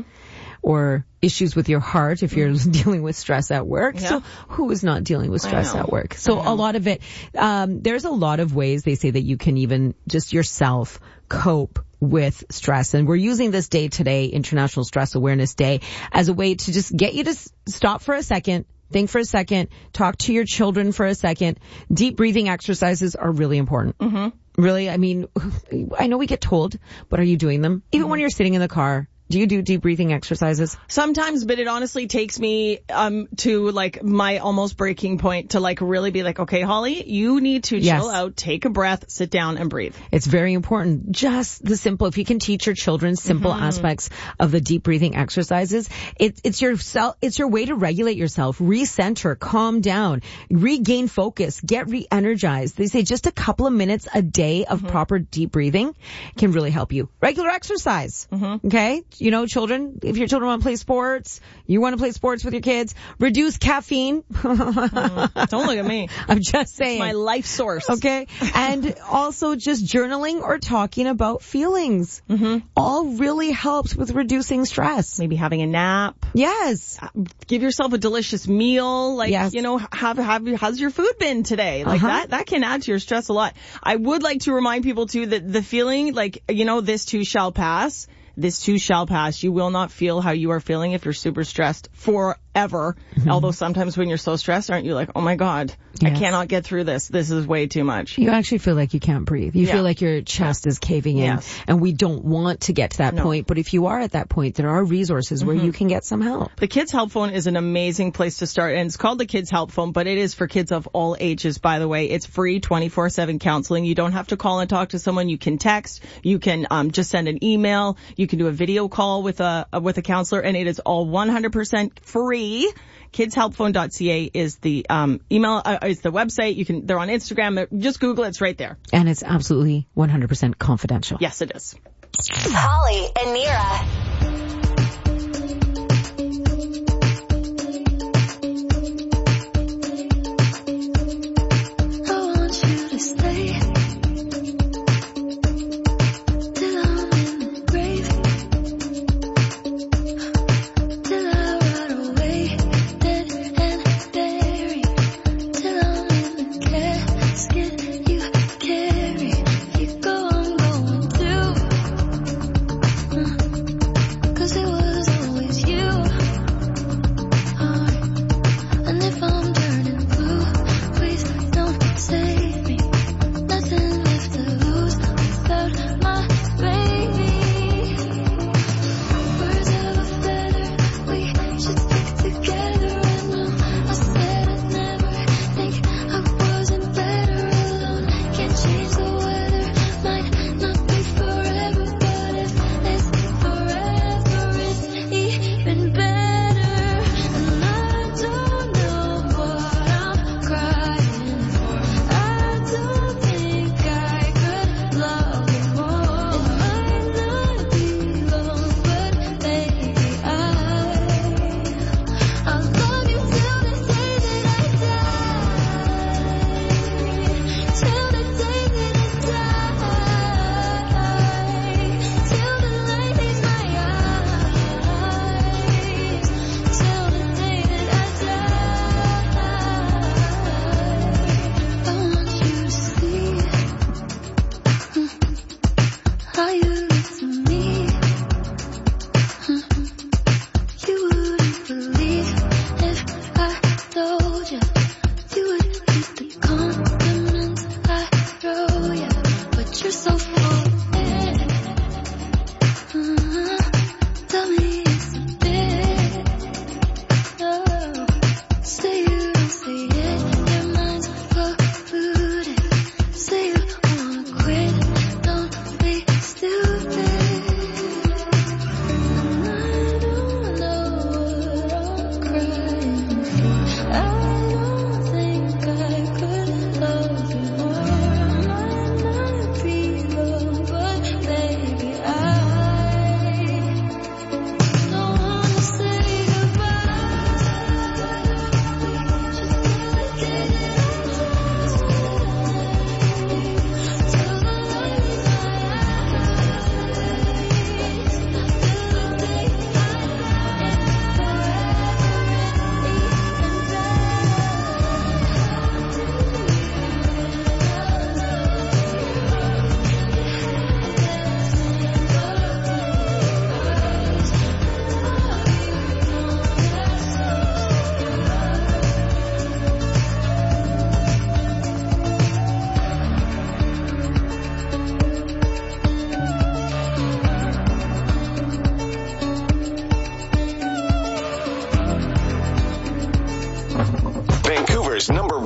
Or issues with your heart if you're dealing with stress at work. So who is not dealing with stress at work? So a lot of it, there's a lot of ways they say that you can even just yourself cope with stress. And we're using this day today, International Stress Awareness Day, as a way to just get you to stop for a second, think for a second, talk to your children for a second. Deep breathing exercises are really important. Really, I mean, I know we get told, but are you doing them? Even when you're sitting in the car. Do you do deep breathing exercises? Sometimes, but it honestly takes me to like my almost breaking point to like really be like, okay, Holly, you need to chill out, take a breath, sit down and breathe. It's very important. Just the simple, if you can teach your children simple aspects of the deep breathing exercises, it's your way to regulate yourself, recenter, calm down, regain focus, get re-energized. They say just a couple of minutes a day of proper deep breathing can really help you. Regular exercise. Okay? You know, children, if your children want to play sports, you want to play sports with your kids, reduce caffeine. Don't look at me. I'm just saying. It's my life source. Okay. And also just journaling or talking about feelings. All really helps with reducing stress. Maybe having a nap. Yes. Give yourself a delicious meal. Like, you know, how's your food been today? Like that can add to your stress a lot. I would like to remind people too that the feeling like, you know, this too shall pass. This too shall pass. You will not feel how you are feeling if you're super stressed forever. Although sometimes when you're so stressed, aren't you like, oh my God, I cannot get through this. This is way too much. You actually feel like you can't breathe. You feel like your chest is caving in. And we don't want to get to that point. But if you are at that point, there are resources where you can get some help. The Kids Help Phone is an amazing place to start. And it's called the Kids Help Phone, but it is for kids of all ages, by the way. It's free 24/7 counseling. You don't have to call and talk to someone. You can text. You can just send an email. You can do a video call with a counselor, and it is all 100% free. KidsHelpPhone.ca is the email, is the website. They're on Instagram. Just Google it. It's right there. And it's absolutely 100% confidential. Yes, it is. Holly and Nira.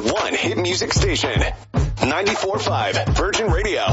#1 hit music station. 94.5 Virgin Radio.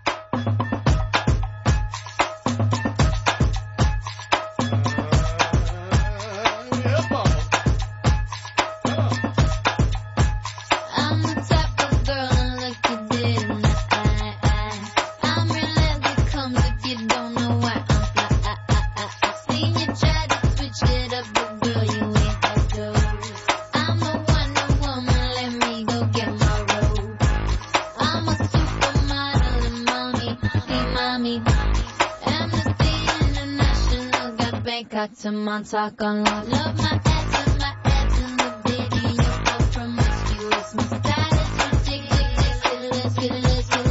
To Montauk on love my ex and the video so promiscuous. My status ridiculous, ridiculous. If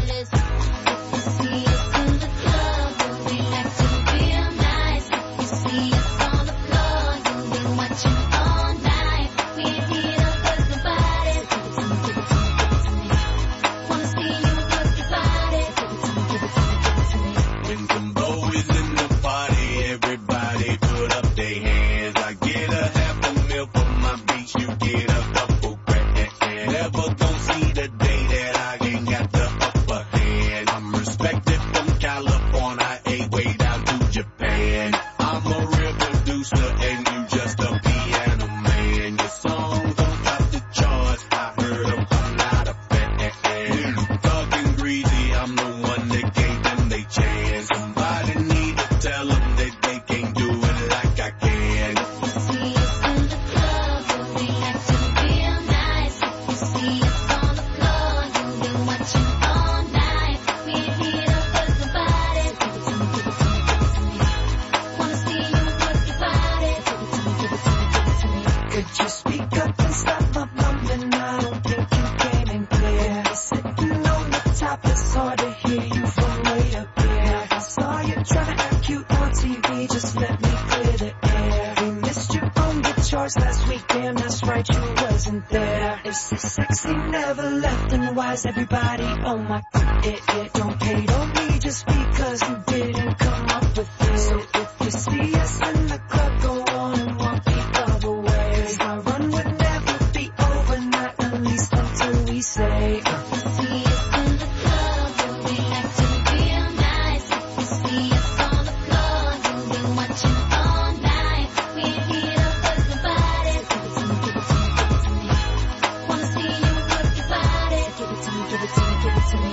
you see us in the club, we'll be acting real nice. If you see us on the floor, you'll be watching all night. We ain't here to hurt nobody. Give it to me, give it to me, give it to me. Wanna see you work your body. Give it to me, give it to me, give it to me. When some boys in the party, everybody put up their hands. I get a half a meal for my beach, you get a couple grand. Never gon' see the day that I ain't got the upper hand. I'm respected from California, way down to Japan. I'm a real producer and you just a piano man. Your songs don't top the charts, I heard them, I'm not a fan. Thug and greasy, I'm the one that gave them they chance. Somebody need to tell them that they can't do it like I can. See us in the club, we'll be acting real nice. If you see us on the floor, you'll be watching all night. We ain't here to hurt nobody. Give it to me, give it to me, give it to me. Wanna see you work your body. Give it to me, give it to me, give it to me. Could you speak up and stop my mumbling? I don't think you came in clear. Sitting on the top, it's hard to hear you from way up here. I saw you trying to act cute on TV, just let me clear the air. We missed you on the charts last week, damn, that's right, you wasn't there. If sexy never left, then why is everybody on my it? Don't hate on me just because you didn't come up with it. So if you see us in the club, go on and walk the other way. My run would never be over, not at least until we say. See us in the club, we'll be acting real nice. If you see us on the floor, you'll be watching all night. We ain't here to hurt nobody. Give it to me, give it to me, give it to me. Wanna see you work your body. Give it to me, give it to me, give it to me.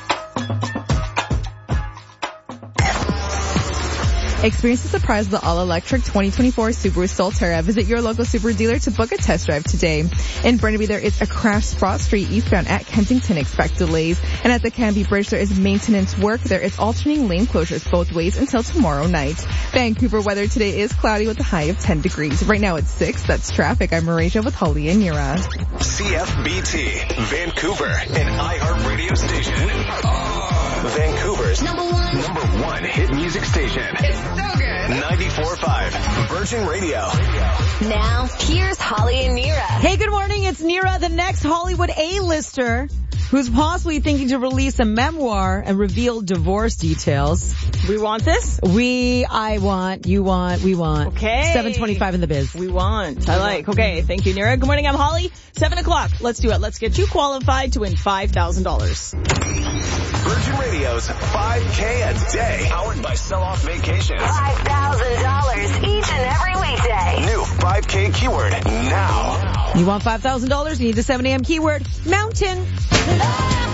Experience the surprise of the all-electric 2024 Subaru Solterra. Visit your local Subaru dealer to book a test drive today. In Burnaby, there is a crash spot street eastbound at Kensington. Expect delays. And at the Canby Bridge, there is maintenance work. There is alternating lane closures both ways until tomorrow night. Vancouver weather today is cloudy with a high of 10 degrees. Right now it's 6. That's traffic. I'm Marisha with Holly and Nira. CFBT, Vancouver, an iHeart radio station. Vancouver's number one hit music station. It's so good. 94.5 Virgin Radio. Now, here's Holly and Nira. Hey, good morning. It's Nira, the next Hollywood A-lister who's possibly thinking to release a memoir and reveal divorce details. We want this? We want. Okay. 7:25 in the biz. We want. I like. Okay. Thank you, Nira. Good morning. I'm Holly. 7 o'clock. Let's do it. Let's get you qualified to win $5,000. Virgin Radio's 5K a day. Powered by Sell-Off Vacations. $5,000 each and every weekday. New 5K keyword now. You want $5,000? You need the 7 a.m. keyword, mountain.